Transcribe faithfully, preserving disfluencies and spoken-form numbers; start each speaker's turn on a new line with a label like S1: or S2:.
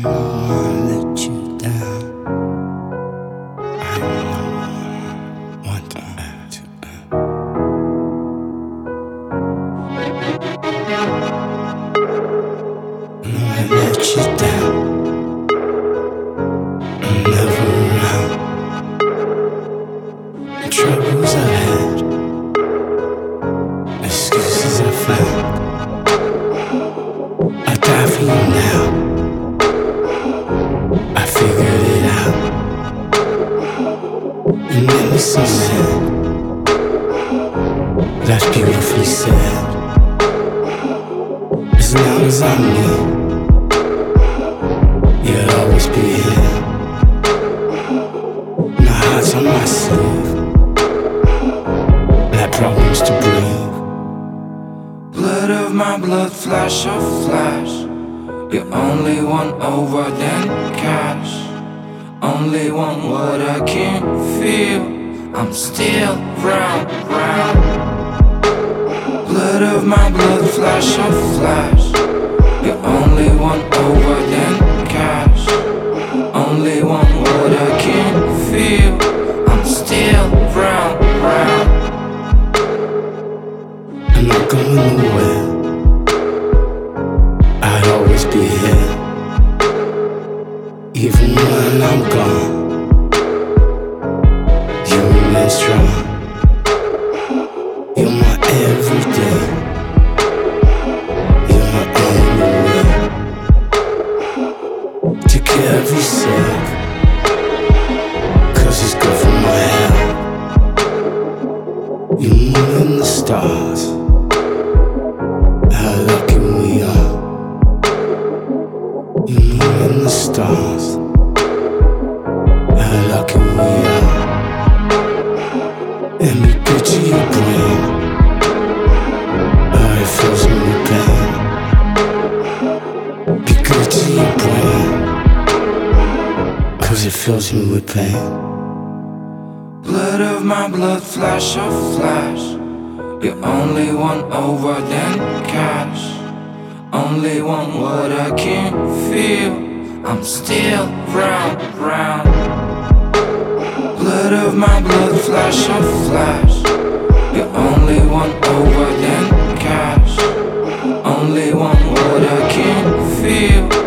S1: wanna let you down. I don't want to act you out. No, I let you down. I'm never around. The troubles I've had, excuses I found. I die for you now. I figured it out. You made me so sad. That's beautifully said. As long as I'm you, you'll always be here. My heart's on my sleeve. Like problems to breathe. Blood of my blood, flash of flash. You only want over than cash. Only want what I can't feel. I'm still round, round. Blood of my blood, flash of flash. You only want over than cash. Only want what I can't feel. I'm still round, round. I'm not going nowhere. I'd always be here. Even when I'm gone, you remain strong. You're my everyday. You're my only way. Take care of yourself, cause it's good for my health. You move in the stars. How lucky we are. You move in the stars. How lucky we are. And be good to your brain. Oh, it fills me with pain. Be good to your brain, cause it fills me with pain. Blood of my blood, flash of flash. You only want over than cash. Only want what I can't feel. I'm still round, round. Blood of my blood, flash of flash. You only want over than cash. Only want what I can't feel.